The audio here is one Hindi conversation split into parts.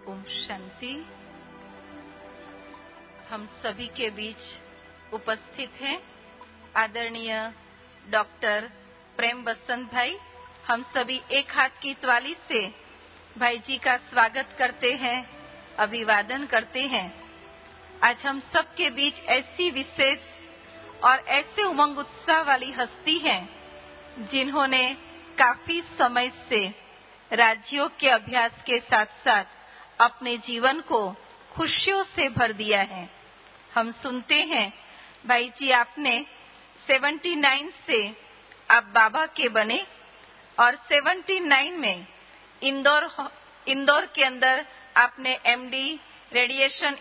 ओम शांति। हम सभी के बीच उपस्थित हैं आदरणीय डॉक्टर प्रेम बसंत भाई। हम सभी एक हाथ की ताली से भाई जी का स्वागत करते हैं, अभिवादन करते हैं। आज हम सबके बीच ऐसी विशेष और ऐसे उमंग उत्साह वाली हस्ती हैं जिन्होंने काफी समय से राजयोग के अभ्यास के साथ साथ अपने जीवन को खुशियों से भर दिया है। हम सुनते हैं भाई जी, आपने 79 से आप बाबा के बने और 79 में इंदौर के अंदर आपने एमडी रेडिएशन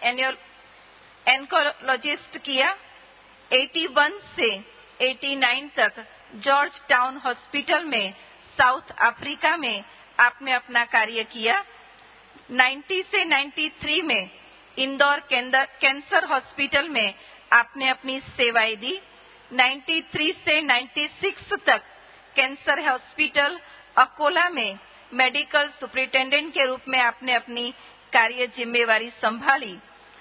एन्कोलॉजिस्ट किया। 81 से 89 तक जॉर्ज टाउन हॉस्पिटल में साउथ अफ्रीका में आपने अपना कार्य किया। 90 से 93 में इंदौर कैंसर हॉस्पिटल में आपने अपनी सेवाएं दी। 93 से 96 तक कैंसर हॉस्पिटल अकोला में मेडिकल सुपरिटेंडेंट के रूप में आपने अपनी कार्य जिम्मेवारी संभाली।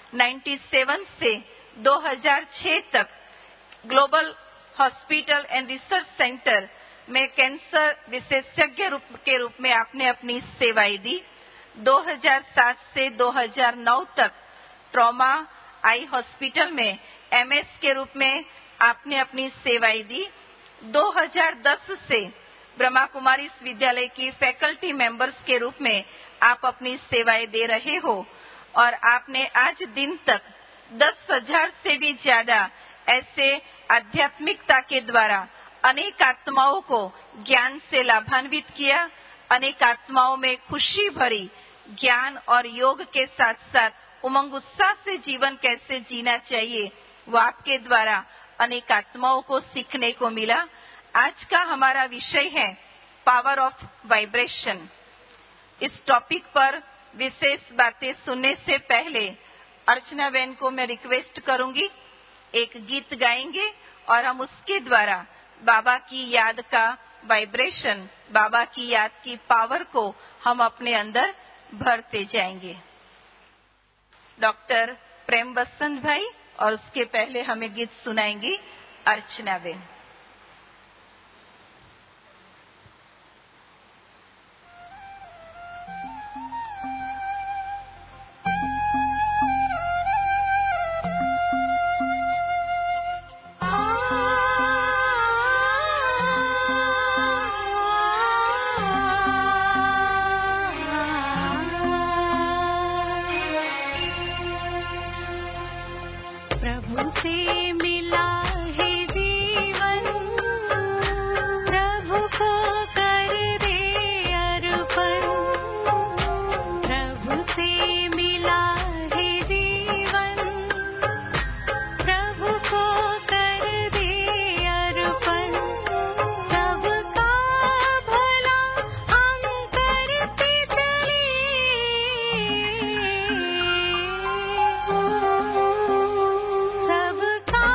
97 से 2006 तक global hospital and research centre में कैंसर विशेषज्ञ के रूप में आपने अपनी सेवाएं दी। 2007 से 2009 तक ट्रॉमा आई हॉस्पिटल में एमएस के रूप में आपने अपनी सेवाएं दी। 2010 से ब्रह्मा कुमारी विद्यालय की फैकल्टी मेंबर्स के रूप में आप अपनी सेवाएं दे रहे हो और आपने आज दिन तक 10,000 से भी ज्यादा ऐसे आध्यात्मिकता के द्वारा अनेक आत्माओं को ज्ञान से लाभान्वित किया। अनेक आत्माओं में खुशी भरी ज्ञान और योग के साथ साथ उमंग उत्साह से जीवन कैसे जीना चाहिए वो आपके द्वारा अनेक आत्माओं को सीखने को मिला। आज का हमारा विषय है पावर ऑफ वाइब्रेशन। इस टॉपिक पर विशेष बातें सुनने से पहले अर्चना बहन को मैं रिक्वेस्ट करूंगी, एक गीत गाएंगे और हम उसके द्वारा बाबा की याद का वाइब्रेशन, बाबा की याद की पावर को हम अपने अंदर भरते जाएंगे। डॉक्टर प्रेम बसंत भाई और उसके पहले हमें गीत सुनाएंगी अर्चना बहन। सबका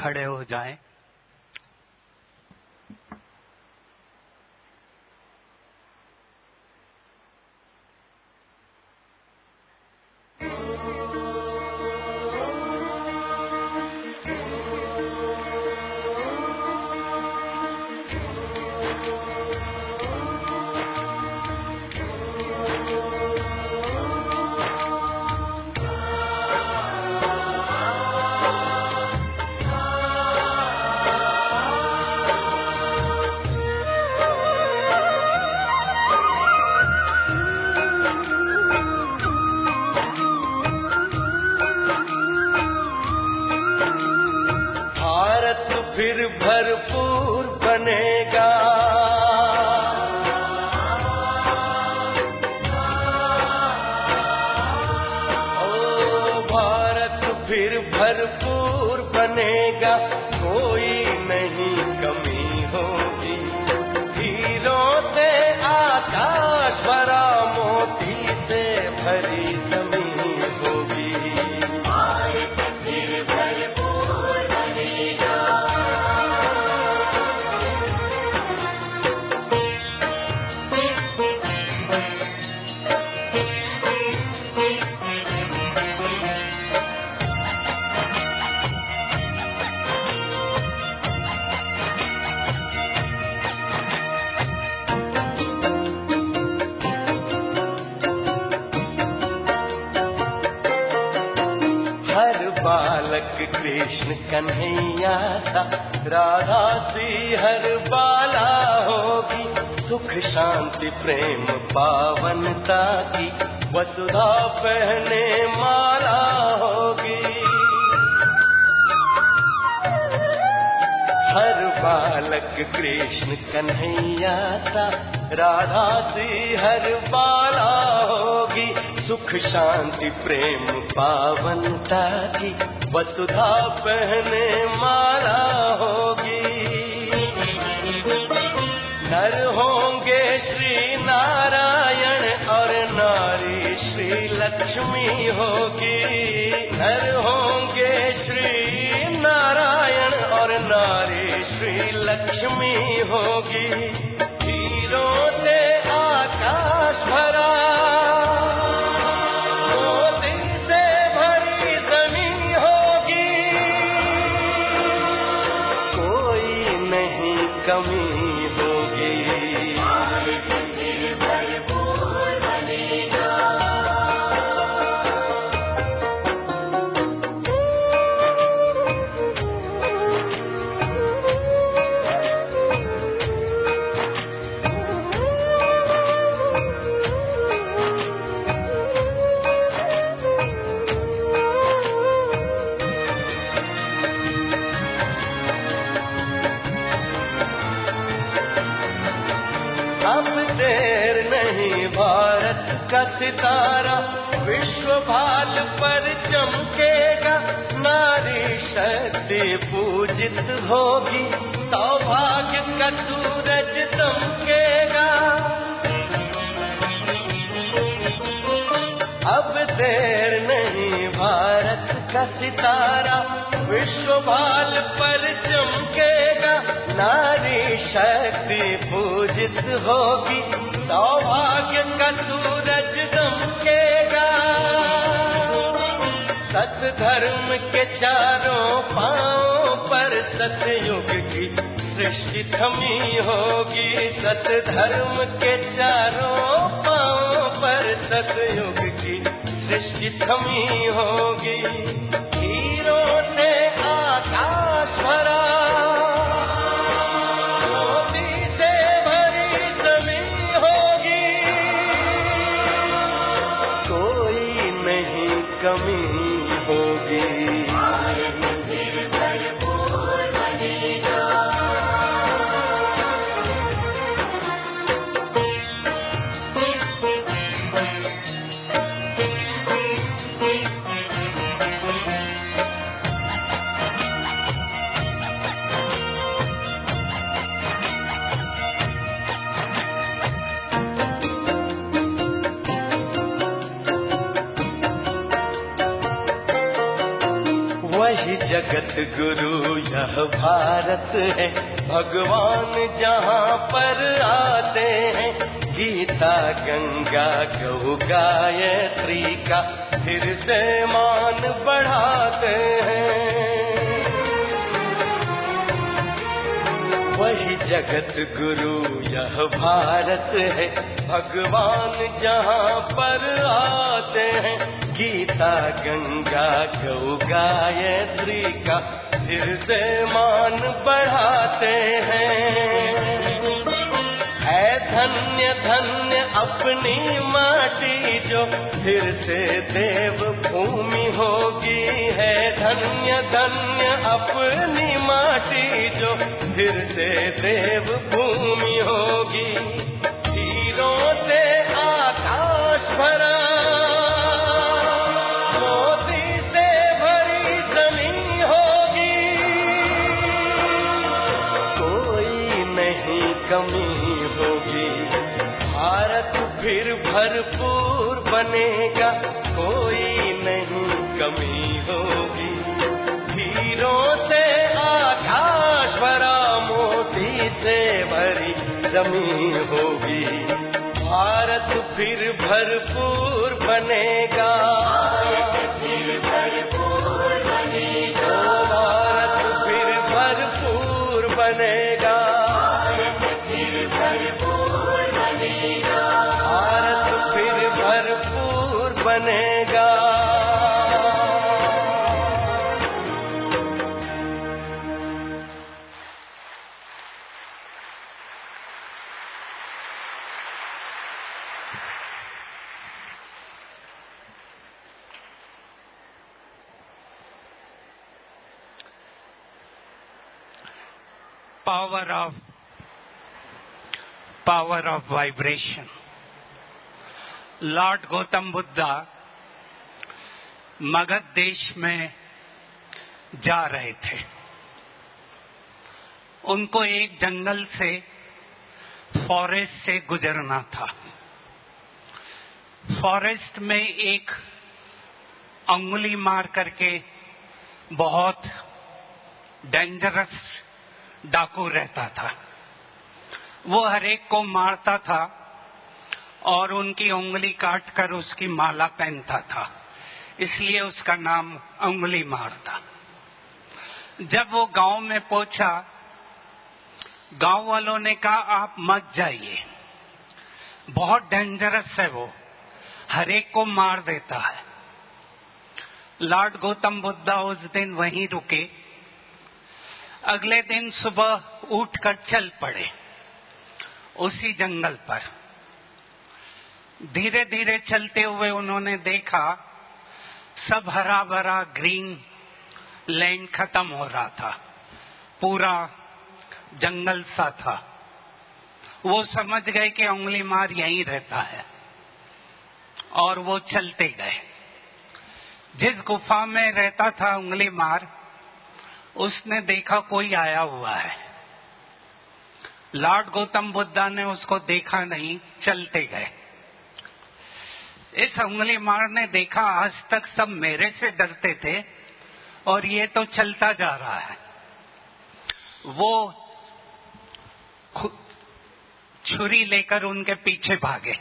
खड़े हो जाएं। फिर भरपूर बनेगा, ओ भारत फिर भरपूर बनेगा, कोई नहीं कमी होगी। हीरों से आकाश भरा, मोती से भरी जमीन होगी। भारत फिर भरपूर बनेगा। बालक कृष्ण कन्हैया था, राधा सी हर बाला होगी। सुख शांति प्रेम पावनता की वसुधा पहने माला होगी। हर बालक कृष्ण कन्हैया था, राधा सी हर बाला होगी। सुख शांति प्रेम पावनता की वसुधा पहने माला होगी। नर होंगे श्री नारायण और नारी श्री लक्ष्मी होगी। नर होंगे श्री नारायण और नारी श्री लक्ष्मी होगी। हीरों से आकाश भरा, कमी होगी। भरपूर बनेगा। अब देर नहीं, भारत का सितारा विश्व भाल पर चमकेगा। नारी शक्ति पूजित होगी, सौभाग्य का सूरज दमकेगा। अब देर नहीं, भारत का सितारा विश्व भाल पर चमकेगा। नारी शक्ति पूजित होगी, सौभाग्य का सूरज दमकेगा। सत धर्म के चारों पांवों पर सतयुग की सृष्टि थमी होगी। सत धर्म के चारों पांवों पर सतयुग की सृष्टि थमी होगी। हीरों से आकाश भरा, कमी होगी। भरपूर बनेगा। गुरु यह भारत है, भगवान जहाँ पर आते हैं, गीता गंगा गौ गायत्री का फिर से मान बढ़ाते हैं। वही जगत गुरु यह भारत है, भगवान जहाँ पर आते हैं, गीता गंगा गौ गायत्री का फिर से मान बढ़ाते हैं। है धन्य धन्य अपनी माटी जो फिर से देव भूमि होगी, है धन्य धन्य अपनी माटी जो फिर से देव भूमि होगी। हीरों से आकाश भरा, मोती से भरी जमीन होगी, कोई नहीं कमी होगी। भारत फिर भरपूर बनेगा, कोई नहीं कमी होगी। हीरों से आकाश भरा, मोती से भरी जमीन होगी, भारत फिर भरपूर बनेगा। भारत फिर भरपूर बनेगा, भारत फिर भरपूर बनेगा, भारत फिर भरपूर बनेगा, भारत फिर भरपूर बनेगा। Power of vibration. Lord Gautam Buddha Magadh देश में जा रहे थे। उनको एक जंगल से, फॉरेस्ट से गुजरना था। फॉरेस्ट में एक अंगुली मार करके बहुत डेंजरस डाकू रहता था। वो हर एक को मारता था और उनकी उंगली काट कर उसकी माला पहनता था, इसलिए उसका नाम उंगली मार था। जब वो गांव में पहुंचा, गांव वालों ने कहा आप मत जाइए, बहुत डेंजरस है, वो हर एक को मार देता है। लॉर्ड गौतम बुद्धा उस दिन वहीं रुके। अगले दिन सुबह उठकर चल पड़े उसी जंगल पर। धीरे धीरे चलते हुए उन्होंने देखा सब हरा भरा ग्रीन लैंड खत्म हो रहा था, पूरा जंगल सा था। वो समझ गए कि उंगली मार यहीं रहता है और वो चलते गए। जिस गुफा में रहता था उंगली मार, उसने देखा कोई आया हुआ है। लॉर्ड गौतम बुद्धा ने उसको देखा नहीं, चलते गए। इस उंगली मार ने देखा आज तक सब मेरे से डरते थे और ये तो चलता जा रहा है। वो छुरी लेकर उनके पीछे भागे।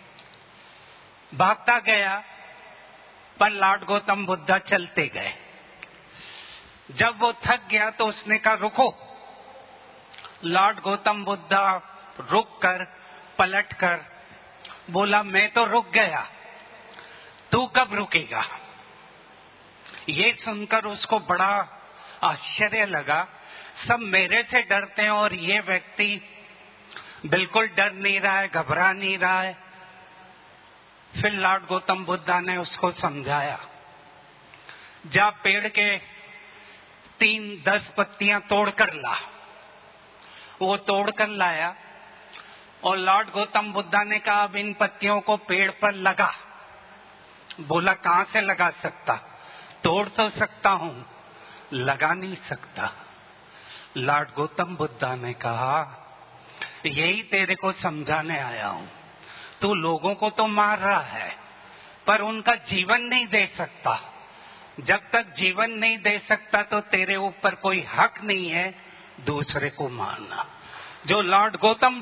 भागता गया पर लॉर्ड गौतम बुद्धा चलते गए। जब वो थक गया तो उसने कहा रुको। लॉर्ड गौतम बुद्धा रुक कर, पलट कर बोला मैं तो रुक गया, तू कब रुकेगा? ये सुनकर उसको बड़ा आश्चर्य लगा। सब मेरे से डरते हैं और ये व्यक्ति बिल्कुल डर नहीं रहा है, घबरा नहीं रहा है। फिर लॉर्ड गौतम बुद्धा ने उसको समझाया, जा पेड़ के 3-10 पत्तियां तोड़कर ला। वो तोड़कर लाया और लॉर्ड गौतम बुद्धा ने कहा अब इन पत्तियों को पेड़ पर लगा। बोला कहां से लगा सकता, तोड़ तो सकता हूं, लगा नहीं सकता। लॉर्ड गौतम बुद्धा ने कहा यही तेरे को समझाने आया हूं। तू लोगों को तो मार रहा है पर उनका जीवन नहीं दे सकता। जब तक जीवन नहीं दे सकता तो तेरे ऊपर कोई हक नहीं है दूसरे को मारना। जो लॉर्ड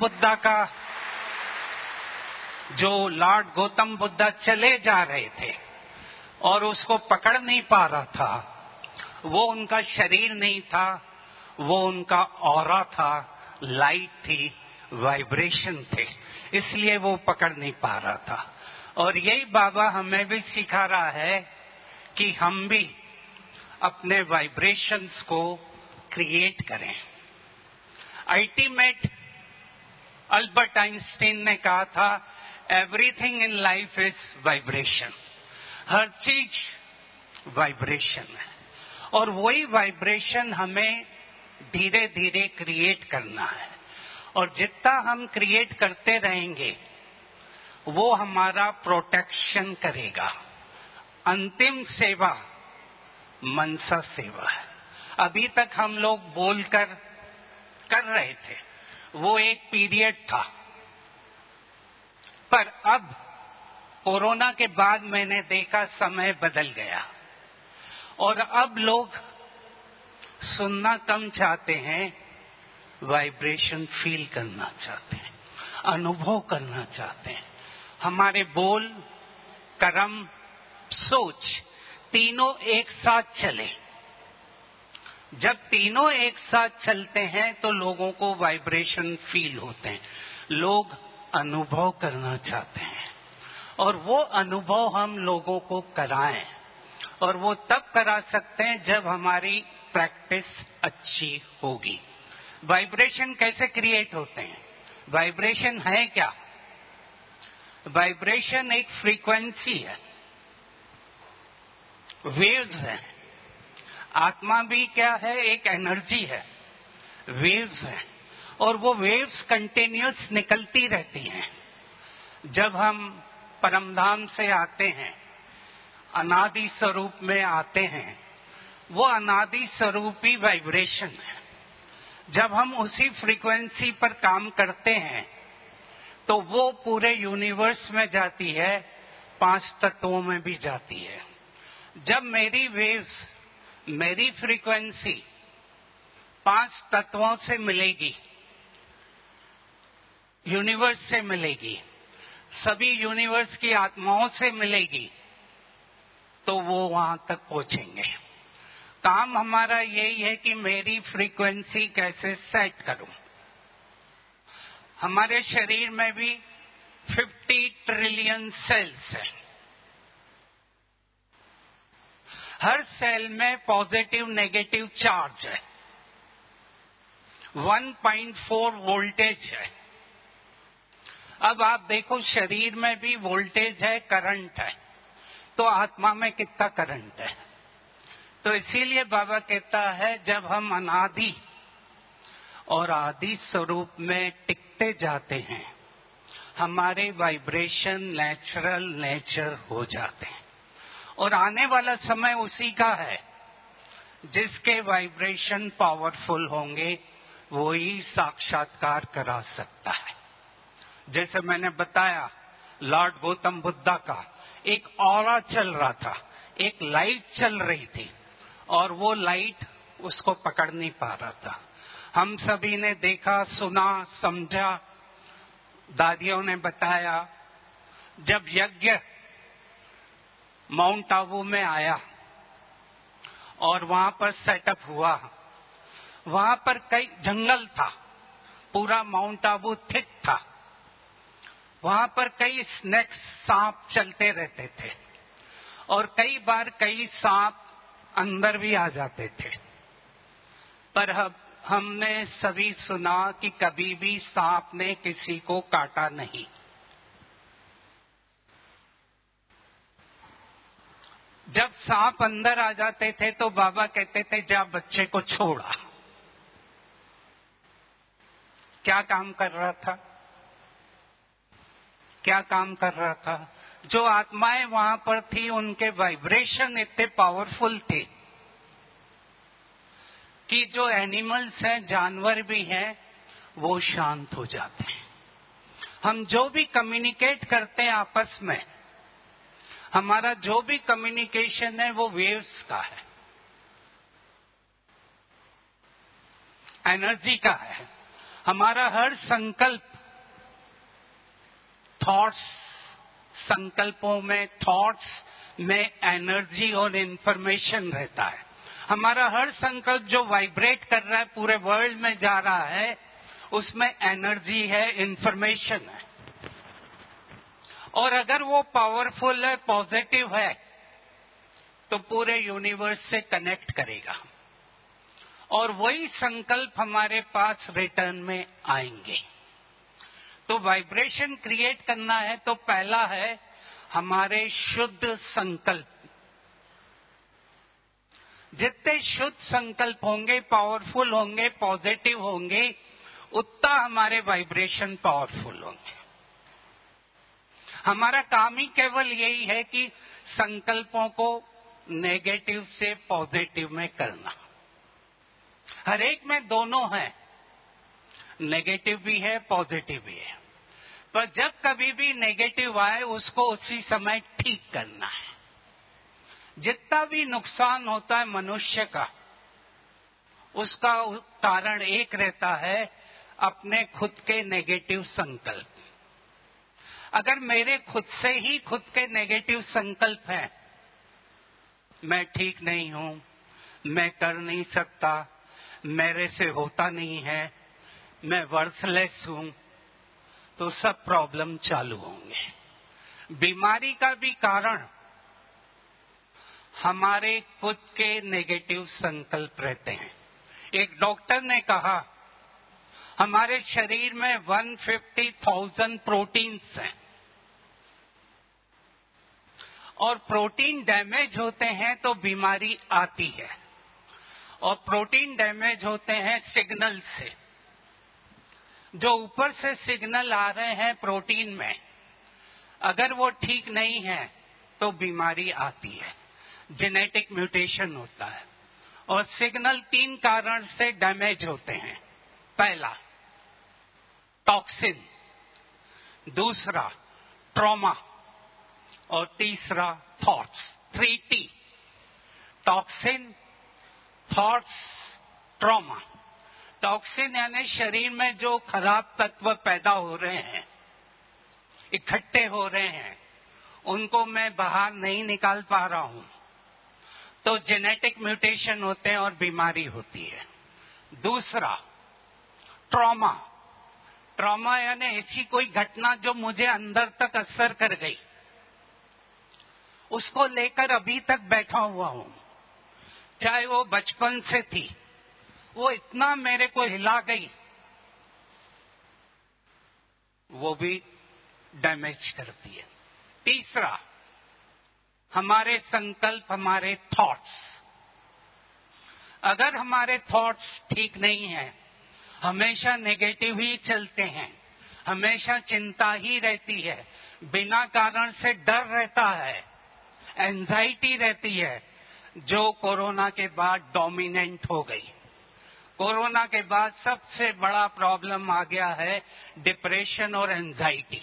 गौतम बुद्धा चले जा रहे थे और उसको पकड़ नहीं पा रहा था, वो उनका शरीर नहीं था, वो उनका ऑरा था, लाइट थी, वाइब्रेशन थे, इसलिए वो पकड़ नहीं पा रहा था। और यही बाबा हमें भी सिखा रहा है कि हम भी अपने वाइब्रेशंस को क्रिएट करें। अल्टीमेट अल्बर्ट आइंस्टीन ने कहा था, everything in life is vibration. हर चीज वाइब्रेशन है और वही वाइब्रेशन हमें धीरे धीरे क्रिएट करना है। और जितना हम क्रिएट करते रहेंगे वो हमारा प्रोटेक्शन करेगा। अंतिम सेवा मनसा सेवा है। अभी तक हम लोग बोलकर कर रहे थे, वो एक पीरियड था, पर अब कोरोना के बाद मैंने देखा समय बदल गया और अब लोग सुनना कम चाहते हैं, वाइब्रेशन फील करना चाहते हैं, अनुभव करना चाहते हैं। हमारे बोल, कर्म, सोच तीनों एक साथ चले। जब तीनों एक साथ चलते हैं तो लोगों को वाइब्रेशन फील होते हैं, लोग अनुभव करना चाहते हैं और वो अनुभव हम लोगों को कराएं। और वो तब करा सकते हैं जब हमारी प्रैक्टिस अच्छी होगी। वाइब्रेशन कैसे क्रिएट होते हैं? वाइब्रेशन है क्या? वाइब्रेशन एक फ्रीक्वेंसी है, वेव्स है। आत्मा भी क्या है? एक एनर्जी है, वेव्स है। और वो वेव्स कंटिन्यूस निकलती रहती हैं। जब हम परमधाम से आते हैं, अनादि स्वरूप में आते हैं, वो अनादि स्वरूपी वाइब्रेशन है। जब हम उसी फ्रीक्वेंसी पर काम करते हैं तो वो पूरे यूनिवर्स में जाती है, 5 तत्वों में भी जाती है। जब मेरी वेव्स, मेरी फ्रीक्वेंसी 5 तत्वों से मिलेगी, यूनिवर्स से मिलेगी, सभी यूनिवर्स की आत्माओं से मिलेगी, तो वो वहां तक पहुंचेंगे। काम हमारा यही है कि मेरी फ्रीक्वेंसी कैसे सेट करूं। हमारे शरीर में भी 50 ट्रिलियन सेल्स हैं। हर सेल में पॉजिटिव नेगेटिव चार्ज है। 1.4 वोल्टेज है। अब आप देखो, शरीर में भी वोल्टेज है, करंट है, तो आत्मा में कितना करंट है? तो इसीलिए बाबा कहता है, जब हम अनादि और आदि स्वरूप में टिकते जाते हैं, हमारे वाइब्रेशन नेचुरल नेचर हो जाते हैं। और आने वाला समय उसी का है, जिसके वाइब्रेशन पावरफुल होंगे वो ही साक्षात्कार करा सकता है। जैसे मैंने बताया, लॉर्ड गौतम बुद्धा का एक ऑरा चल रहा था, एक लाइट चल रही थी और वो लाइट उसको पकड़ नहीं पा रहा था। हम सभी ने देखा, सुना, समझा, दादियों ने बताया। जब यज्ञ माउंट आबू में आया और वहां पर सेटअप हुआ, वहां पर कई जंगल था, पूरा माउंट आबू थिक था। वहां पर कई स्नेक्स, सांप चलते रहते थे और कई बार कई सांप अंदर भी आ जाते थे। पर हमने सभी सुना कि कभी भी सांप ने किसी को काटा नहीं। जब सांप अंदर आ जाते थे तो बाबा कहते थे, जा बच्चे को छोड़ा। क्या काम कर रहा था? क्या काम कर रहा था? जो आत्माएं वहां पर थी, उनके वाइब्रेशन इतने पावरफुल थे कि जो एनिमल्स हैं, जानवर भी हैं, वो शांत हो जाते हैं। हम जो भी कम्युनिकेट करते हैं आपस में, हमारा जो भी कम्युनिकेशन है वो वेव्स का है, एनर्जी का है। हमारा हर संकल्प थॉट्स, संकल्पों में, थॉट्स में एनर्जी और इंफॉर्मेशन रहता है। हमारा हर संकल्प जो वाइब्रेट कर रहा है, पूरे वर्ल्ड में जा रहा है, उसमें एनर्जी है, इंफॉर्मेशन है। और अगर वो पावरफुल है, पॉजिटिव है, तो पूरे यूनिवर्स से कनेक्ट करेगा और वही संकल्प हमारे पास रिटर्न में आएंगे। तो वाइब्रेशन क्रिएट करना है तो पहला है हमारे शुद्ध संकल्प। जितने शुद्ध संकल्प होंगे, पावरफुल होंगे, पॉजिटिव होंगे, उतना हमारे वाइब्रेशन पावरफुल होंगे। हमारा काम ही केवल यही है कि संकल्पों को नेगेटिव से पॉजिटिव में करना। हर एक में दोनों है, नेगेटिव भी है, पॉजिटिव भी है। पर जब कभी भी नेगेटिव आए उसको उसी समय ठीक करना है। जितना भी नुकसान होता है मनुष्य का, उसका कारण एक रहता है अपने खुद के नेगेटिव संकल्प। अगर मेरे खुद से ही खुद के नेगेटिव संकल्प हैं, मैं ठीक नहीं हूं, मैं कर नहीं सकता, मेरे से होता नहीं है, मैं वर्थलेस हूं, तो सब प्रॉब्लम चालू होंगे। बीमारी का भी कारण हमारे खुद के नेगेटिव संकल्प रहते हैं। एक डॉक्टर ने कहा हमारे शरीर में 150,000 प्रोटीन्स हैं और प्रोटीन डैमेज होते हैं तो बीमारी आती है। और प्रोटीन डैमेज होते हैं सिग्नल से। जो ऊपर से सिग्नल आ रहे हैं प्रोटीन में, अगर वो ठीक नहीं है तो बीमारी आती है, जेनेटिक म्यूटेशन होता है। और सिग्नल 3 कारण से डैमेज होते हैं। पहला टॉक्सिन, दूसरा ट्रॉमा और तीसरा thoughts. 3T, toxin, thoughts, trauma. Toxin यानी शरीर में जो खराब तत्व पैदा हो रहे हैं, इकट्ठे हो रहे हैं, उनको मैं बाहर नहीं निकाल पा रहा हूं, तो जेनेटिक म्यूटेशन होते हैं और बीमारी होती है। दूसरा ट्रॉमा। ट्रॉमा यानी ऐसी कोई घटना जो मुझे अंदर तक असर कर गई, उसको लेकर अभी तक बैठा हुआ हूं। चाहे वो बचपन से थी, वो इतना मेरे को हिला गई, वो भी डैमेज करती है। तीसरा हमारे संकल्प, हमारे थॉट्स। अगर हमारे थॉट्स ठीक नहीं है, हमेशा नेगेटिव ही चलते हैं, हमेशा चिंता ही रहती है, बिना कारण से डर रहता है, एंजाइटी रहती है, जो कोरोना के बाद डोमिनेंट हो गई। कोरोना के बाद सबसे बड़ा प्रॉब्लम आ गया है डिप्रेशन और एंजाइटी।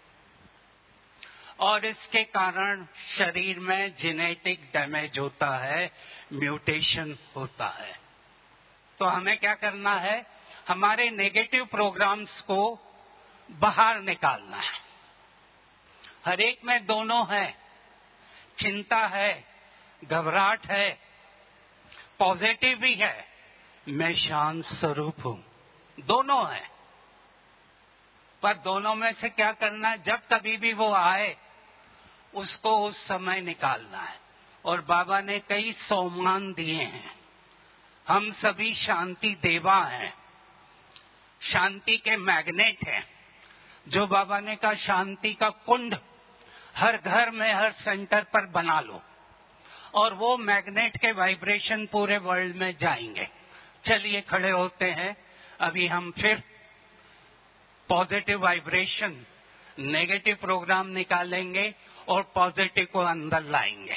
और इसके कारण शरीर में जेनेटिक डैमेज होता है, म्यूटेशन होता है। तो हमें क्या करना है? हमारे नेगेटिव प्रोग्राम्स को बाहर निकालना है। हर एक में दोनों है, चिंता है, घबराहट है, पॉजिटिव भी है, मैं शांत स्वरूप हूं, दोनों है। पर दोनों में से क्या करना है? जब कभी भी वो आए उसको उस समय निकालना है। और बाबा ने कई सोमान दिए हैं। हम सभी शांति देवा हैं, शांति के मैग्नेट हैं। जो बाबा ने कहा शांति का कुंड हर घर में, हर सेंटर पर बना लो, और वो मैग्नेट के वाइब्रेशन पूरे वर्ल्ड में जाएंगे। चलिए खड़े होते हैं। अभी हम फिर पॉजिटिव वाइब्रेशन, नेगेटिव प्रोग्राम निकालेंगे और पॉजिटिव को अंदर लाएंगे।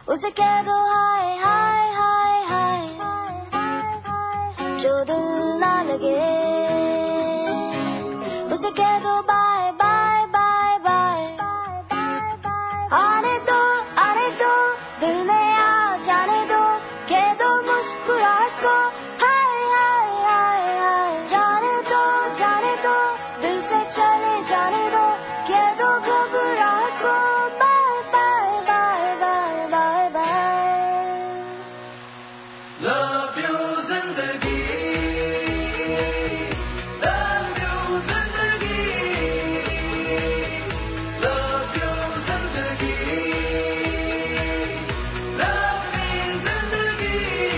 उसे कह दो हाय हाय हाय हाय, जो दिल ना लगे। उसे कह दो बाय बाय बाय बाय, आने दो दिल में आ जाने दो, कह दो मुस्कुराहट को हाय हाय हाय हाय। जाने दो दिल से चले जाने दो, कह दो घबराहट को bye bye bye bye bye bye. Love you जिंदगी, love you जिंदगी, love you जिंदगी, love me जिंदगी।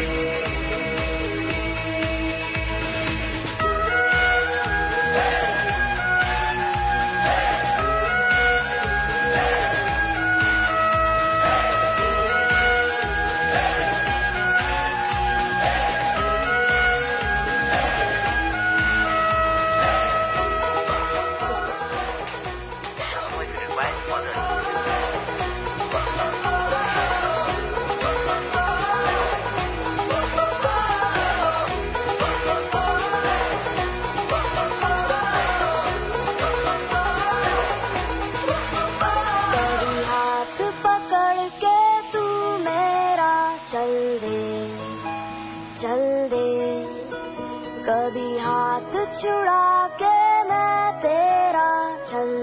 कभी हाथ पकड़ के तू मेरा चल दे, कभी हाथ छुड़ा के मैं तेरा चल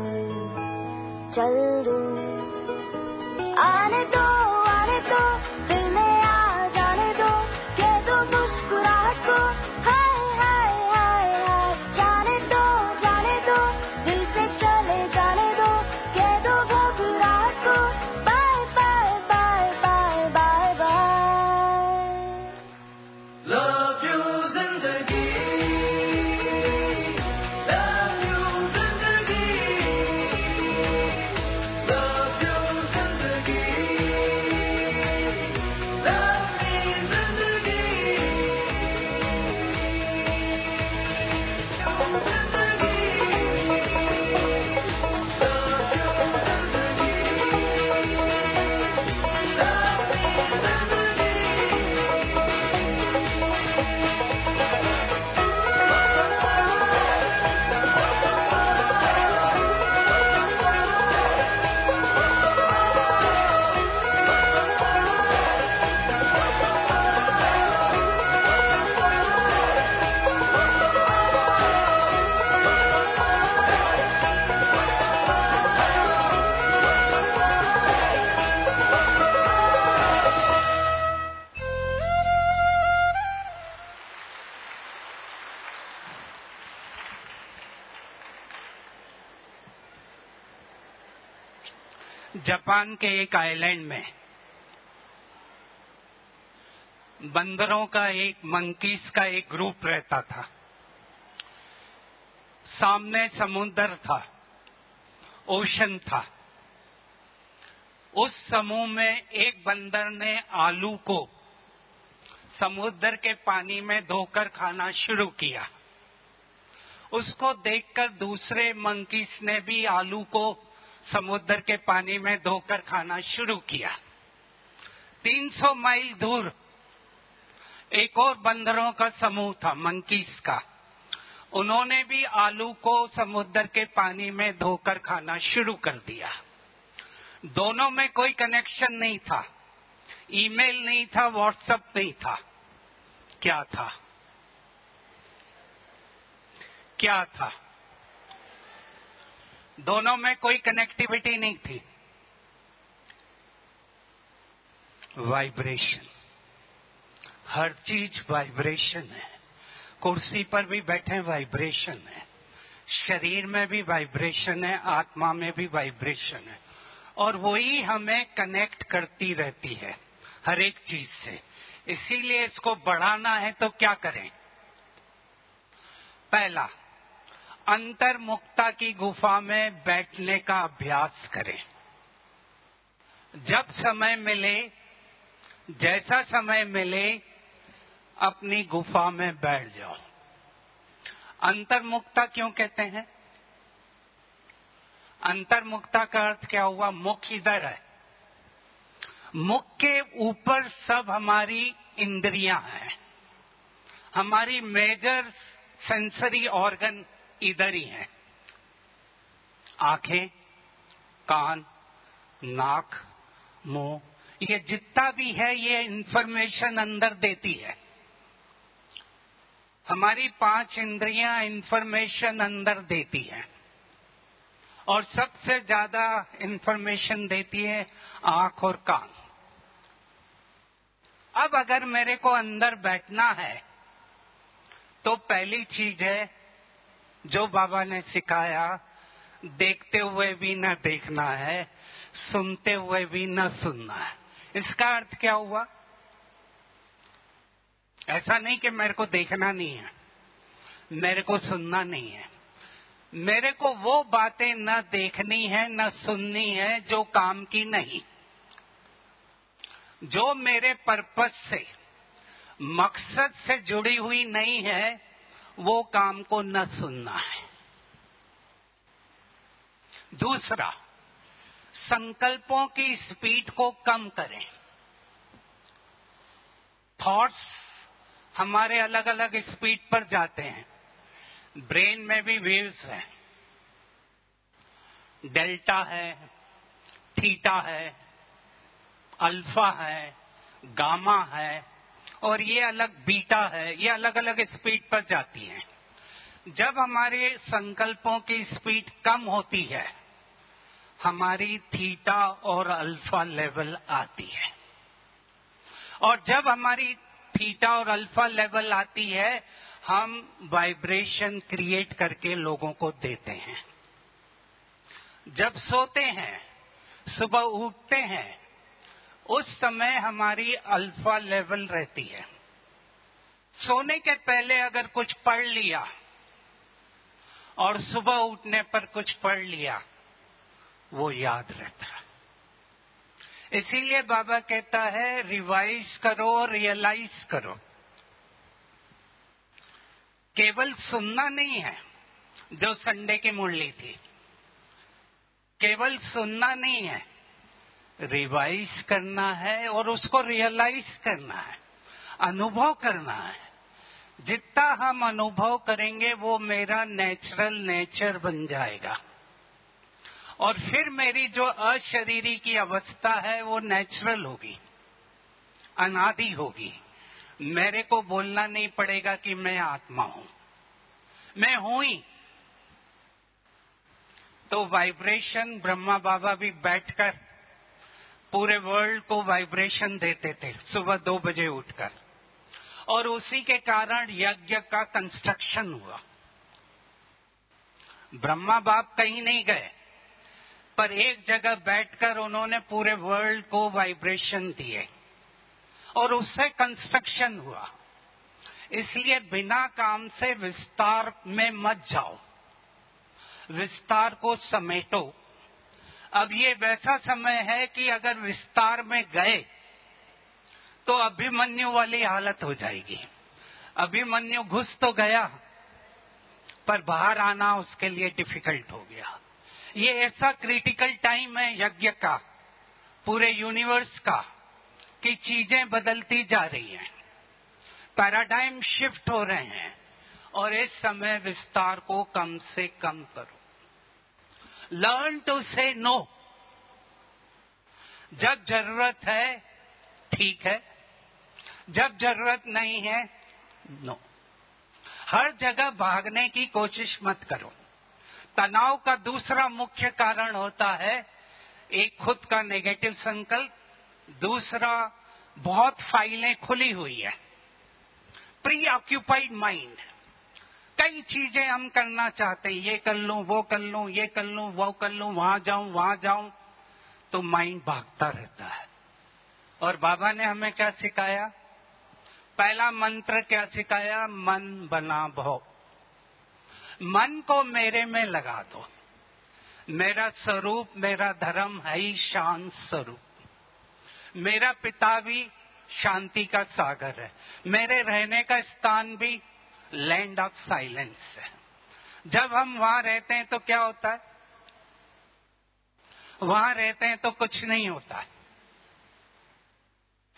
दूं। आने दो दिल में आ जाने दो, कह दो मुस्कुराहट को हाय हाय हाय हाय। जाने दो दिल से चले जाने दो, कह दो घबराहट को bye bye bye bye bye bye. Love you जिंदगी, love you जिंदगी, love you जिंदगी, love me जिंदगी। जापान के एक आइलैंड में बंदरों का मंकीज का एक ग्रुप रहता था। सामने समुद्र था, ओशन था। उस समूह में एक बंदर ने आलू को समुद्र के पानी में धोकर खाना शुरू किया। उसको देखकर दूसरे मंकीज ने भी आलू को समुद्र के पानी में धोकर खाना शुरू किया। 300 मील दूर एक और बंदरों का समूह था, मंकीज का। उन्होंने भी आलू को समुद्र के पानी में धोकर खाना शुरू कर दिया। दोनों में कोई कनेक्शन नहीं था, ईमेल नहीं था, व्हाट्सएप नहीं था। क्या था? दोनों में कोई कनेक्टिविटी नहीं थी। वाइब्रेशन। हर चीज वाइब्रेशन है। कुर्सी पर भी बैठे वाइब्रेशन है, शरीर में भी वाइब्रेशन है, आत्मा में भी वाइब्रेशन है, और वही हमें कनेक्ट करती रहती है हर एक चीज से। इसीलिए इसको बढ़ाना है तो क्या करें? पहला, अंतर्मुक्ता की गुफा में बैठने का अभ्यास करें। जब समय मिले, जैसा समय मिले, अपनी गुफा में बैठ जाओ। अंतर्मुक्ता क्यों कहते हैं? अंतर्मुक्ता का अर्थ क्या हुआ? मुख इधर है मुख के ऊपर सब हमारी इंद्रियां हैं। हमारी मेजर सेंसरी ऑर्गन इधर ही हैं। आंखें, कान, नाक, मुंह, ये जितना भी है ये इंफॉर्मेशन अंदर देती है। हमारी 5 इंद्रियां इंफॉर्मेशन अंदर देती हैं और सबसे ज्यादा इंफॉर्मेशन देती है आंख और कान। अब अगर मेरे को अंदर बैठना है तो पहली चीज है जो बाबा ने सिखाया, देखते हुए भी न देखना है, सुनते हुए भी न सुनना है। इसका अर्थ क्या हुआ? ऐसा नहीं कि मेरे को देखना नहीं है, मेरे को सुनना नहीं है, मेरे को वो बातें न देखनी है न सुननी है जो काम की नहीं, जो मेरे पर्पस से, मकसद से जुड़ी हुई नहीं है, वो काम को न सुनना है। दूसरा, संकल्पों की स्पीड को कम करें। थॉट्स हमारे अलग अलग स्पीड पर जाते हैं। ब्रेन में भी वेव्स हैं, डेल्टा है, थीटा है, अल्फा है, गामा है और ये अलग बीटा है। ये अलग अलग स्पीड पर जाती हैं। जब हमारे संकल्पों की स्पीड कम होती है, हमारी थीटा और अल्फा लेवल आती है और जब हमारी थीटा और अल्फा लेवल आती है, हम वाइब्रेशन क्रिएट करके लोगों को देते हैं। जब सोते हैं, सुबह उठते हैं, उस समय हमारी अल्फा लेवल रहती है। सोने के पहले अगर कुछ पढ़ लिया और सुबह उठने पर कुछ पढ़ लिया, वो याद रहता है। इसीलिए बाबा कहता है रिवाइज करो, रियलाइज करो। केवल सुनना नहीं है जो संडे की मुरली थी, केवल सुनना नहीं है, रिवाइज करना है और उसको रियलाइज करना है, अनुभव करना है। जितना हम अनुभव करेंगे वो मेरा नेचुरल नेचर बन जाएगा और फिर मेरी जो अशरीरी की अवस्था है वो नेचुरल होगी, अनादि होगी। मेरे को बोलना नहीं पड़ेगा कि मैं आत्मा हूं, मैं हूं ही। तो वाइब्रेशन, ब्रह्मा बाबा भी बैठकर पूरे वर्ल्ड को वाइब्रेशन देते थे सुबह 2 बजे उठकर, और उसी के कारण यज्ञ का कंस्ट्रक्शन हुआ। ब्रह्मा बाप कहीं नहीं गए, पर एक जगह बैठकर उन्होंने पूरे वर्ल्ड को वाइब्रेशन दिए और उससे कंस्ट्रक्शन हुआ। इसलिए बिना काम से विस्तार में मत जाओ, विस्तार को समेटो। अब ये वैसा समय है कि अगर विस्तार में गए तो अभिमन्यु वाली हालत हो जाएगी। अभिमन्यु घुस तो गया पर बाहर आना उसके लिए डिफिकल्ट हो गया। ये ऐसा क्रिटिकल टाइम है यज्ञ का, पूरे यूनिवर्स का, कि चीजें बदलती जा रही हैं, पैराडाइम शिफ्ट हो रहे हैं और इस समय विस्तार को कम से कम करो। Learn to say no. जब जरूरत है ठीक है, जब जरूरत नहीं है नो। हर जगह भागने की कोशिश मत करो। तनाव का दूसरा मुख्य कारण होता है एक खुद का नेगेटिव संकल्प, दूसरा बहुत फाइलें खुली हुई है, प्री ऑक्यूपाइड माइंड। कई चीजें हम करना चाहते हैं, ये कर लूं, वो कर लूं, ये कर लूं, वो कर लूं, वहां जाऊं, तो माइंड भागता रहता है। और बाबा ने हमें क्या सिखाया? पहला मंत्र क्या सिखाया? मन बना भव। मन को मेरे में लगा दो। मेरा स्वरूप, मेरा धर्म है ही शांत स्वरूप। मेरा पिता भी शांति का सागर है, मेरे रहने का स्थान भी लैंड ऑफ साइलेंस है। जब हम वहां रहते हैं तो क्या होता है? वहां रहते हैं तो कुछ नहीं होता है।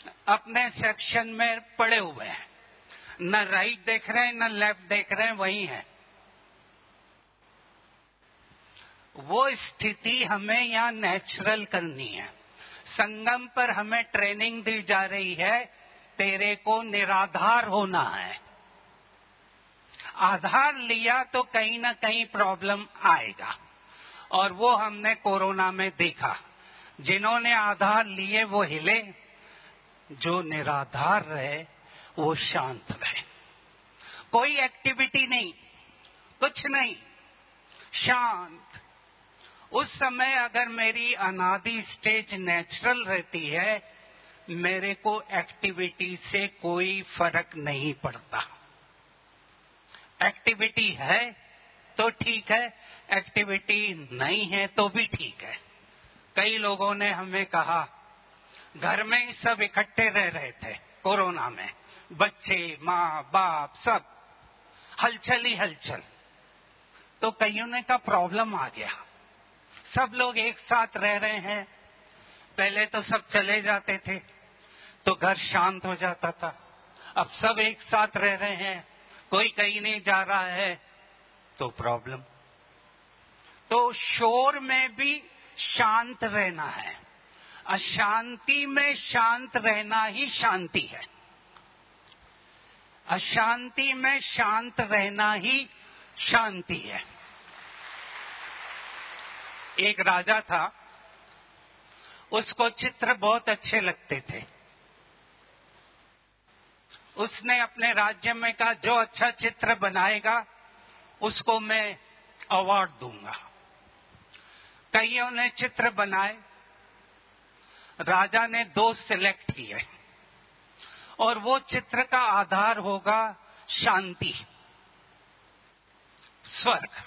अपने सेक्शन में पड़े हुए हैं, न राइट देख रहे हैं न लेफ्ट देख रहे हैं, वही है। वो स्थिति हमें यहाँ नेचुरल करनी है। संगम पर हमें ट्रेनिंग दी जा रही है, तेरे को निराधार होना है। आधार लिया तो कहीं ना कहीं प्रॉब्लम आएगा, और वो हमने कोरोना में देखा। जिन्होंने आधार लिए वो हिले, जो निराधार रहे वो शांत रहे। कोई एक्टिविटी नहीं, कुछ नहीं, शांत। उस समय अगर मेरी अनादि स्टेज नेचुरल रहती है, मेरे को एक्टिविटी से कोई फर्क नहीं पड़ता। एक्टिविटी है तो ठीक है, एक्टिविटी नहीं है तो भी ठीक है। कई लोगों ने हमें कहा, घर में ही सब इकट्ठे रह रहे थे कोरोना में, बच्चे, माँ बाप, सब हलचल ही हलचल। तो कईयों ने का प्रॉब्लम आ गया, सब लोग एक साथ रह रहे हैं। पहले तो सब चले जाते थे तो घर शांत हो जाता था, अब सब एक साथ रह रहे हैं, कोई कहीं नहीं जा रहा है तो प्रॉब्लम। तो शोर में भी शांत रहना है, अशांति में शांत रहना ही शांति है। अशांति में शांत रहना ही शांति है। एक राजा था, उसको चित्र बहुत अच्छे लगते थे। उसने अपने राज्य में कहा, जो अच्छा चित्र बनाएगा उसको मैं अवार्ड दूंगा। कईयों ने चित्र बनाए, राजा ने 2 सिलेक्ट किए, और वो चित्र का आधार होगा शांति, स्वर्ग।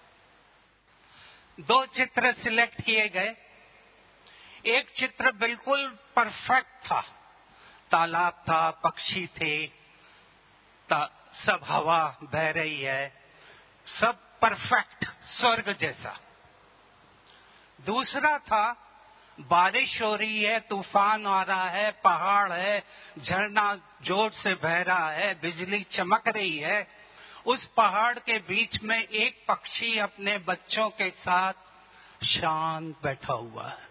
2 चित्र सिलेक्ट किए गए। एक चित्र बिल्कुल परफेक्ट था, तालाब था, पक्षी थे, सब हवा बह रही है, सब परफेक्ट, स्वर्ग जैसा। दूसरा था, बारिश हो रही है, तूफान आ रहा है, पहाड़ है, झरना जोर से बह रहा है, बिजली चमक रही है। उस पहाड़ के बीच में एक पक्षी अपने बच्चों के साथ शांत बैठा हुआ है।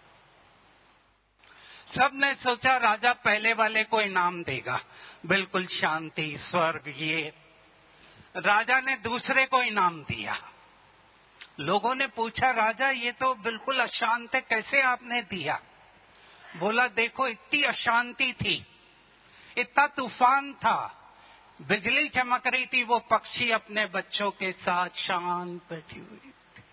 सबने सोचा राजा पहले वाले को इनाम देगा, बिल्कुल शांति, स्वर्ग। ये राजा ने दूसरे को इनाम दिया। लोगों ने पूछा, राजा ये तो बिल्कुल अशांत है, कैसे आपने दिया? बोला, देखो इतनी अशांति थी, इतना तूफान था, बिजली चमक रही थी, वो पक्षी अपने बच्चों के साथ शांत बैठी हुई थी।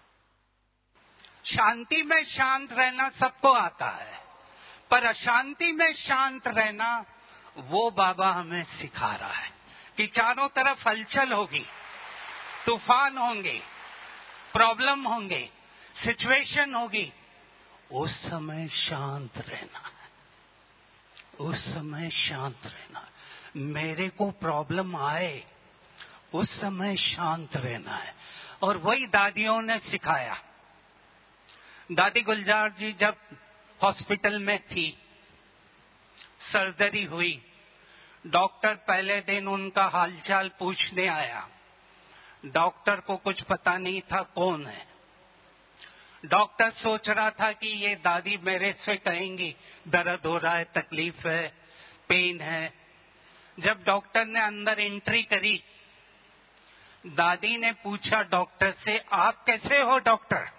शांति में शांत रहना सबको आता है, पर अशांति में शांत रहना वो बाबा हमें सिखा रहा है कि चारों तरफ हलचल होगी, तूफान होंगे, प्रॉब्लम होंगे, सिचुएशन होगी, उस समय शांत रहना है, उस समय शांत रहना है। मेरे को प्रॉब्लम आए, उस समय शांत रहना है। और वही दादियों ने सिखाया। दादी गुलजार जी जब हॉस्पिटल में थी, सर्जरी हुई, डॉक्टर पहले दिन उनका हालचाल पूछने आया। डॉक्टर को कुछ पता नहीं था कौन है। डॉक्टर सोच रहा था कि ये दादी मेरे से कहेंगी दर्द हो रहा है, तकलीफ है, पेन है। जब डॉक्टर ने अंदर एंट्री करी, दादी ने पूछा डॉक्टर से, आप कैसे हो डॉक्टर?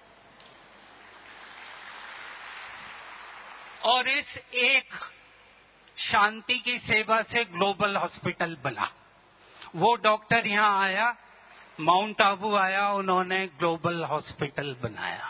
और इस एक शांति की सेवा से ग्लोबल हॉस्पिटल बना। वो डॉक्टर यहाँ आया, माउंट आबू आया, उन्होंने ग्लोबल हॉस्पिटल बनाया।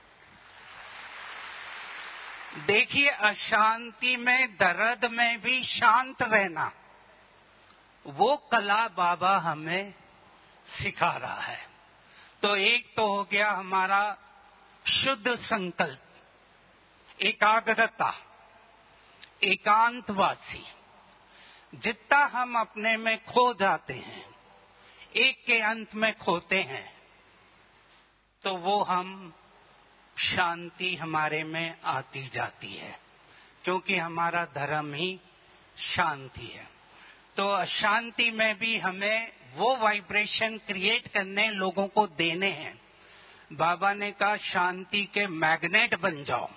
देखिए, अशांति में, दर्द में भी शांत रहना, वो कला बाबा हमें सिखा रहा है। तो एक तो हो गया हमारा शुद्ध संकल्प, एकाग्रता, एकांतवासी। जितना हम अपने में खो जाते हैं, एक के अंत में खोते हैं, तो वो हम शांति हमारे में आती जाती है। क्योंकि हमारा धर्म ही शांति है। तो अशांति में भी हमें वो वाइब्रेशन क्रिएट करने, लोगों को देने हैं। बाबा ने कहा शांति के मैग्नेट बन जाओ,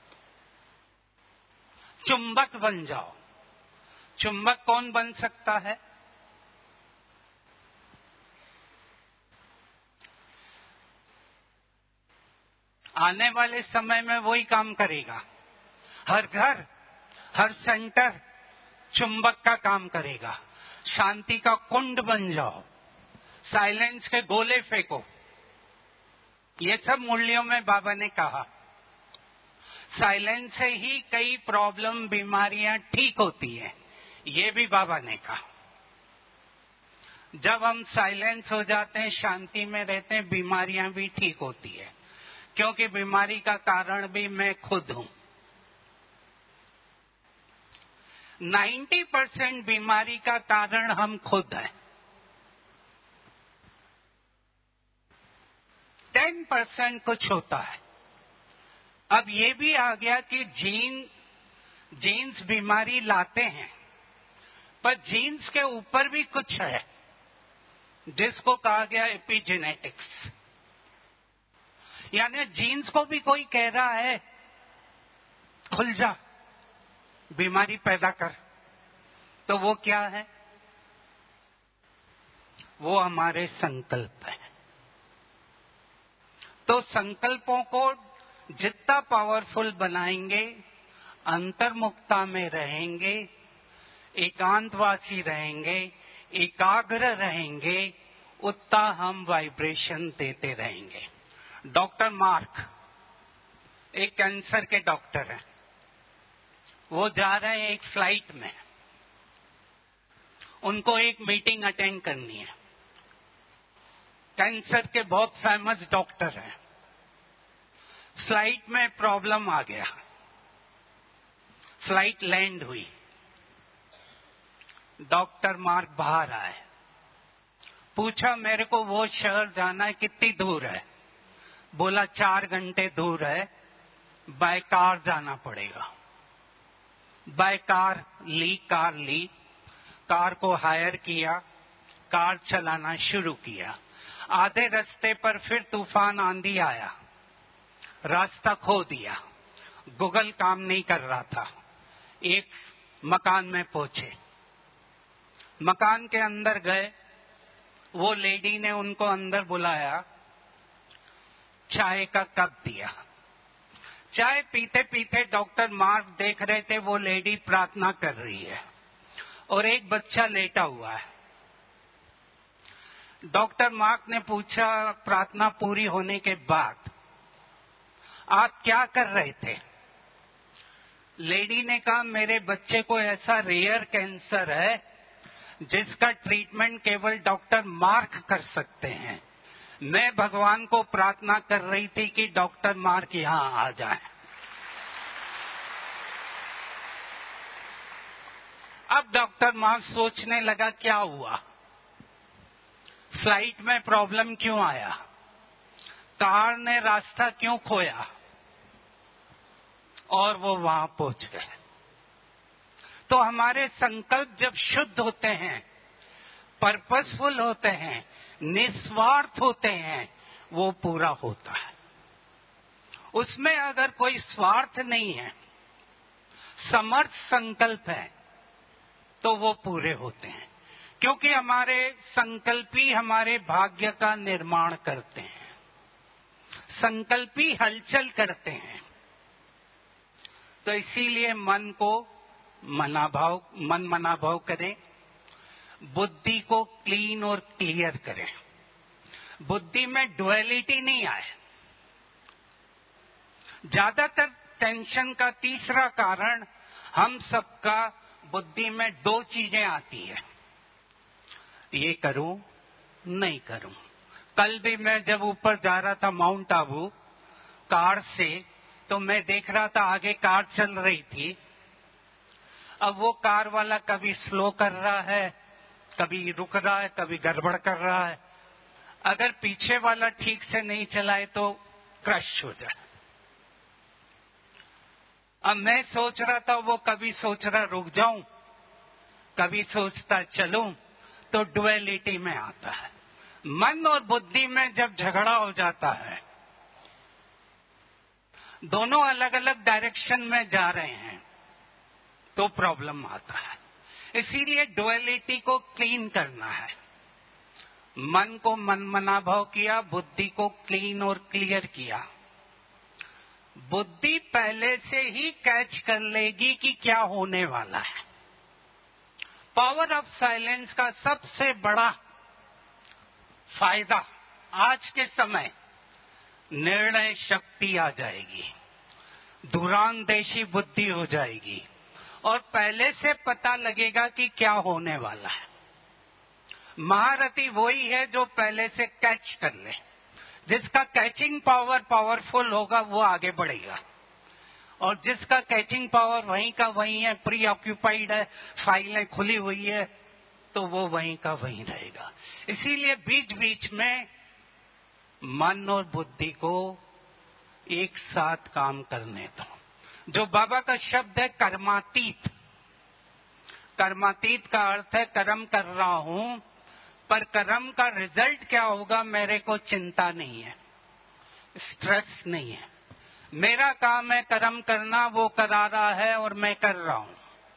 चुंबक बन जाओ। चुंबक कौन बन सकता है? आने वाले समय में वही काम करेगा। हर घर, हर सेंटर चुंबक का काम करेगा। शांति का कुंड बन जाओ, साइलेंस के गोले फेंको। ये सब मूल्यों में बाबा ने कहा। साइलेंस से ही कई प्रॉब्लम, बीमारियां ठीक होती हैं, ये भी बाबा ने कहा। जब हम साइलेंस हो जाते हैं, शांति में रहते हैं, बीमारियां भी ठीक होती है, क्योंकि बीमारी का कारण भी मैं खुद हूं। 90% बीमारी का कारण हम खुद हैं। 10% कुछ होता है। अब ये भी आ गया कि जीन्स बीमारी लाते हैं, पर जीन्स के ऊपर भी कुछ है जिसको कहा गया एपिजेनेटिक्स। यानी जीन्स को भी कोई कह रहा है खुल जा, बीमारी पैदा कर। तो वो क्या है? वो हमारे संकल्प है। तो संकल्पों को जितना पावरफुल बनाएंगे, अंतर्मुखता में रहेंगे, एकांतवासी रहेंगे, एकाग्र रहेंगे, उतना हम वाइब्रेशन देते रहेंगे। डॉक्टर मार्क एक कैंसर के डॉक्टर हैं। वो जा रहे हैं एक फ्लाइट में, उनको एक मीटिंग अटेंड करनी है। कैंसर के बहुत फेमस डॉक्टर हैं। फ्लाइट में प्रॉब्लम आ गया, फ्लाइट लैंड हुई। डॉक्टर मार्क बाहर आए, पूछा मेरे को वो शहर जाना है, कितनी दूर है? बोला 4 घंटे दूर है, बाय कार जाना पड़ेगा। बाय कार ली, कार को हायर किया, कार चलाना शुरू किया। आधे रास्ते पर फिर तूफान आंधी आया, रास्ता खो दिया, गूगल काम नहीं कर रहा था। एक मकान में पहुंचे, मकान के अंदर गए, वो लेडी ने उनको अंदर बुलाया, चाय का कप दिया। चाय पीते पीते डॉक्टर मार्क देख रहे थे वो लेडी प्रार्थना कर रही है और एक बच्चा लेटा हुआ है। डॉक्टर मार्क ने पूछा प्रार्थना पूरी होने के बाद आप क्या कर रहे थे? लेडी ने कहा मेरे बच्चे को ऐसा रेयर कैंसर है जिसका ट्रीटमेंट केवल डॉक्टर मार्क कर सकते हैं। मैं भगवान को प्रार्थना कर रही थी कि डॉक्टर मार्क यहां आ जाए। अब डॉक्टर मार्क सोचने लगा क्या हुआ, फ्लाइट में प्रॉब्लम क्यों आया, कार ने रास्ता क्यों खोया, और वो वहां पहुंच गए। तो हमारे संकल्प जब शुद्ध होते हैं, पर्पसफुल होते हैं, निस्वार्थ होते हैं, वो पूरा होता है। उसमें अगर कोई स्वार्थ नहीं है, समर्थ संकल्प है, तो वो पूरे होते हैं। क्योंकि हमारे संकल्प ही हमारे भाग्य का निर्माण करते हैं, संकल्प ही हलचल करते हैं। तो इसीलिए मन को मन मनाभाव करें, बुद्धि को क्लीन और क्लियर करें, बुद्धि में डुअलिटी नहीं आए। ज्यादातर टेंशन का तीसरा कारण हम सबका बुद्धि में 2 चीजें आती है, ये करूं नहीं करूं। कल भी मैं जब ऊपर जा रहा था माउंट आबू कार से, तो मैं देख रहा था आगे कार चल रही थी। अब वो कार वाला कभी स्लो कर रहा है, कभी रुक रहा है, कभी गड़बड़ कर रहा है। अगर पीछे वाला ठीक से नहीं चलाए तो क्रश हो जाए। अब मैं सोच रहा था, वो कभी सोच रहा रुक जाऊं, कभी सोचता चलूं, तो डुअलिटी में आता है। मन और बुद्धि में जब झगड़ा हो जाता है, दोनों अलग अलग डायरेक्शन में जा रहे हैं, तो प्रॉब्लम आता है। इसीलिए डुअलिटी को क्लीन करना है। मन को मनमना भाव किया, बुद्धि को क्लीन और क्लियर किया। बुद्धि पहले से ही कैच कर लेगी कि क्या होने वाला है। पावर ऑफ साइलेंस का सबसे बड़ा फायदा आज के समय निर्णय शक्ति आ जाएगी, दूरांदेशी बुद्धि हो जाएगी और पहले से पता लगेगा कि क्या होने वाला है। महारथी वही है जो पहले से कैच कर ले। जिसका कैचिंग पावर पावरफुल होगा वो आगे बढ़ेगा, और जिसका कैचिंग पावर वहीं का वहीं है, प्री ऑक्यूपाइड है, फाइलें खुली हुई है, तो वो वहीं का वहीं रहेगा। इसीलिए बीच बीच में मन और बुद्धि को एक साथ काम करने दो। जो बाबा का शब्द है कर्मातीत, कर्मातीत का अर्थ है कर्म कर रहा हूं, पर कर्म का रिजल्ट क्या होगा मेरे को चिंता नहीं है, स्ट्रेस नहीं है। मेरा काम है कर्म करना, वो करा रहा है और मैं कर रहा हूं।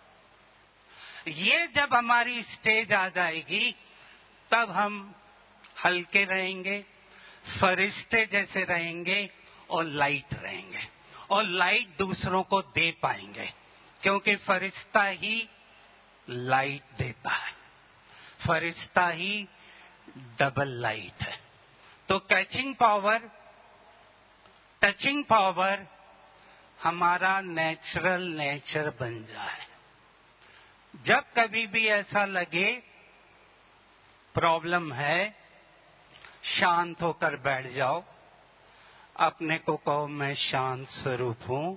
ये जब हमारी स्टेज आ जाएगी, तब हम हल्के रहेंगे, फरिश्ते जैसे रहेंगे और लाइट रहेंगे, और लाइट दूसरों को दे पाएंगे, क्योंकि फरिश्ता ही लाइट देता है, फरिश्ता ही डबल लाइट है। तो कैचिंग पावर, टचिंग पावर हमारा नेचुरल नेचर बन जाए। जब कभी भी ऐसा लगे प्रॉब्लम है, शांत होकर बैठ जाओ, अपने को कहो मैं शांत स्वरूप हूं,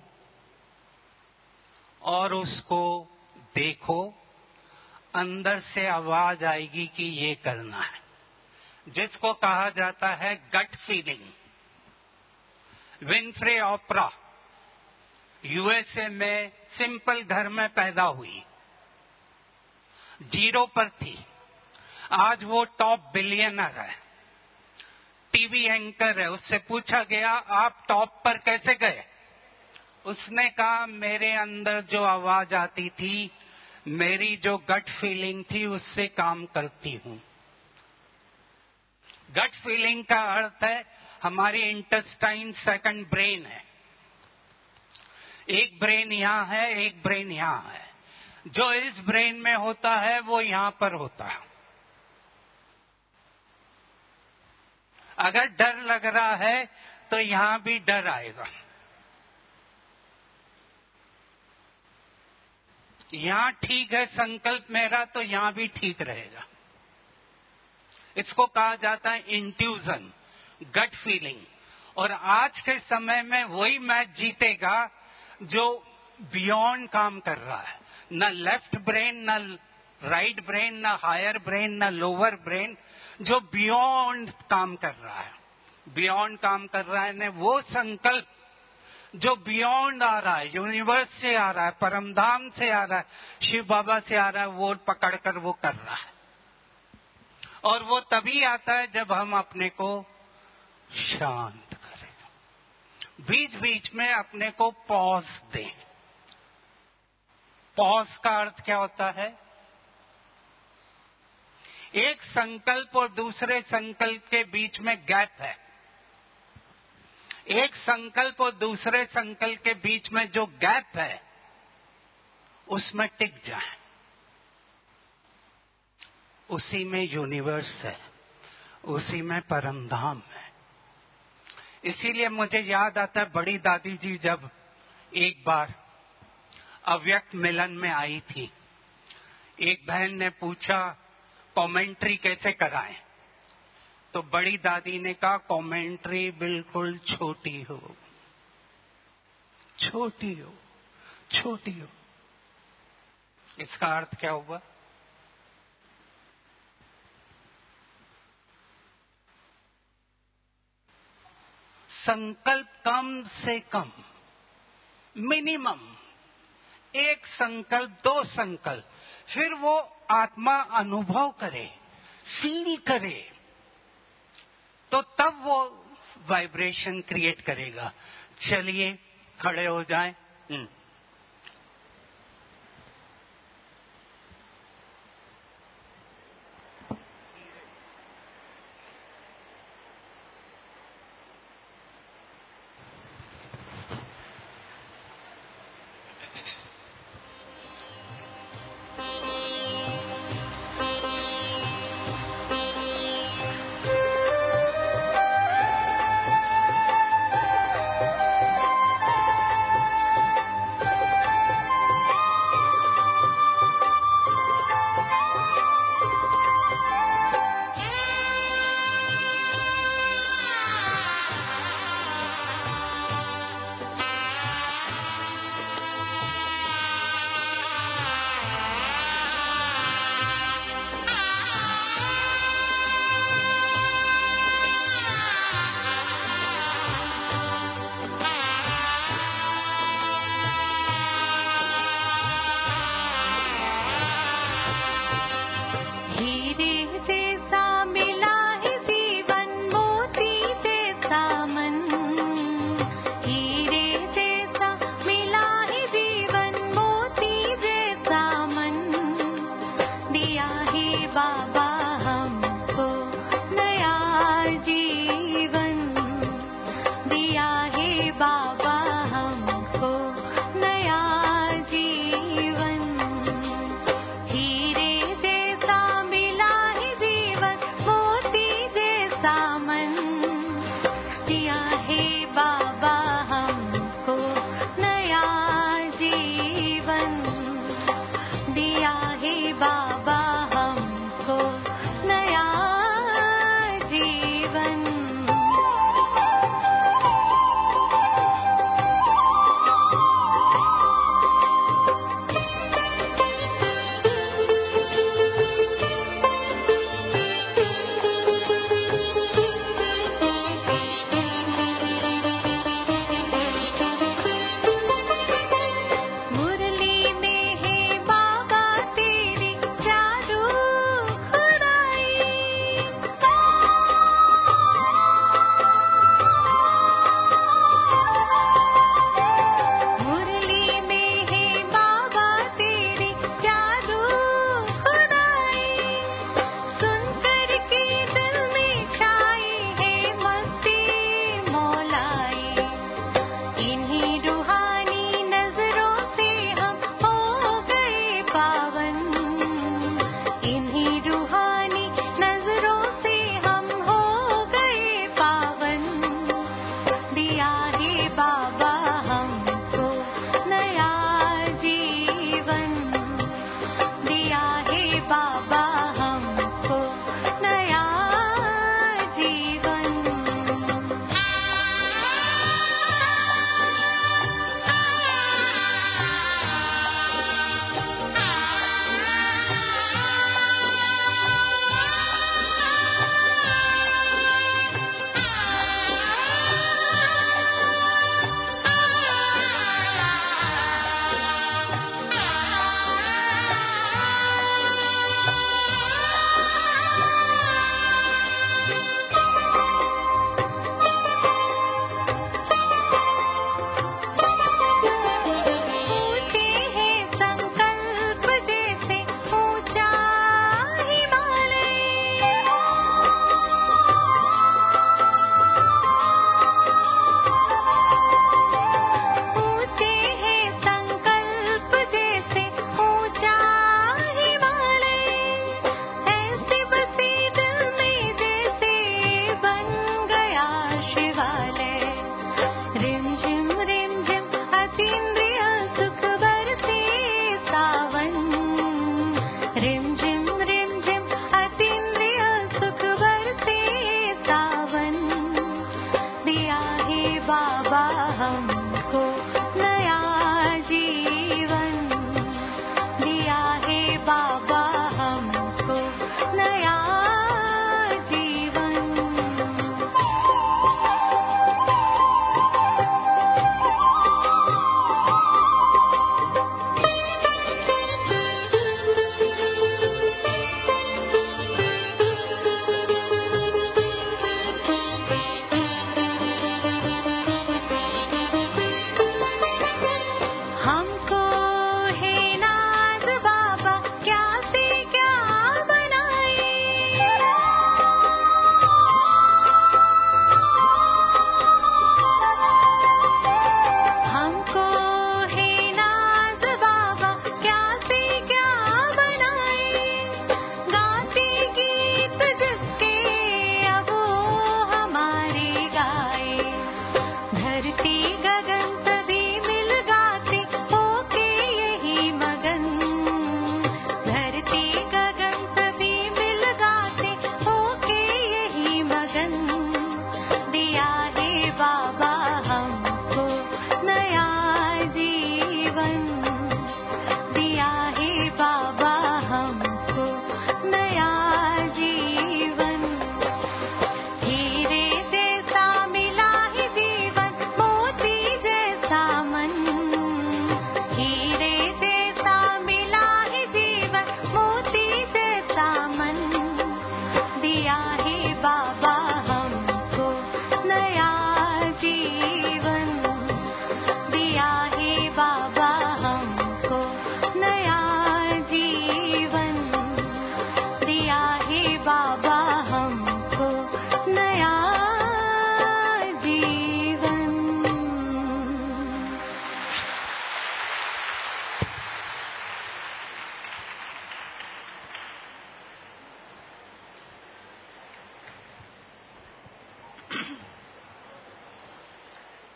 और उसको देखो। अंदर से आवाज आएगी कि ये करना है, जिसको कहा जाता है gut feeling. Winfrey Oprah USA में सिंपल घर में पैदा हुई, 0 पर थी, आज वो टॉप बिलियनर है, टीवी एंकर है। उससे पूछा गया आप टॉप पर कैसे गए? उसने कहा मेरे अंदर जो आवाज आती थी, मेरी जो गट फीलिंग थी, उससे काम करती हूं। गट फीलिंग का अर्थ है हमारी इंटेस्टाइन सेकंड ब्रेन है। एक ब्रेन यहां है, एक ब्रेन यहां है। जो इस ब्रेन में होता है वो यहां पर होता है। अगर डर लग रहा है तो यहां भी डर आएगा। यहां ठीक है संकल्प मेरा, तो यहां भी ठीक रहेगा। इसको कहा जाता है इंट्यूजन, गट फीलिंग। और आज के समय में वही मैच जीतेगा जो बियॉन्ड काम कर रहा है। न लेफ्ट ब्रेन, न राइट ब्रेन, न हायर ब्रेन, न लोअर ब्रेन, जो बियॉन्ड काम कर रहा है। बियॉन्ड काम कर रहा है ने वो संकल्प जो बियॉन्ड आ रहा है, यूनिवर्स से आ रहा है, परमधाम से आ रहा है, शिव बाबा से आ रहा है, वो पकड़कर वो कर रहा है। और वो तभी आता है जब हम अपने को शांत करें, बीच बीच में अपने को पॉज दें। पॉज का अर्थ क्या होता है? एक संकल्प और दूसरे संकल्प के बीच में गैप है। एक संकल्प और दूसरे संकल्प के बीच में जो गैप है, उसमें टिक जाए। उसी में यूनिवर्स है, उसी में परमधाम है। इसीलिए मुझे याद आता है बड़ी दादी जी जब एक बार अव्यक्त मिलन में आई थी, एक बहन ने पूछा कमेंट्री कैसे कराएं, तो बड़ी दादी ने कहा कमेंट्री बिल्कुल छोटी हो, छोटी हो, छोटी हो। इसका अर्थ क्या हुआ? संकल्प कम से कम, मिनिमम 1 संकल्प 2 संकल्प, फिर वो आत्मा अनुभव करे, फील करे, तो तब वो वाइब्रेशन क्रिएट करेगा। चलिए खड़े हो जाएं।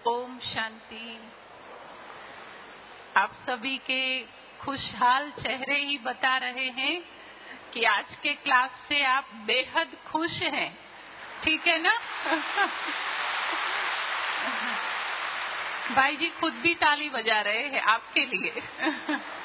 ओम शांति। आप सभी के खुशहाल चेहरे ही बता रहे हैं कि आज के क्लास से आप बेहद खुश हैं, ठीक है ना? भाई जी खुद भी ताली बजा रहे हैं आपके लिए।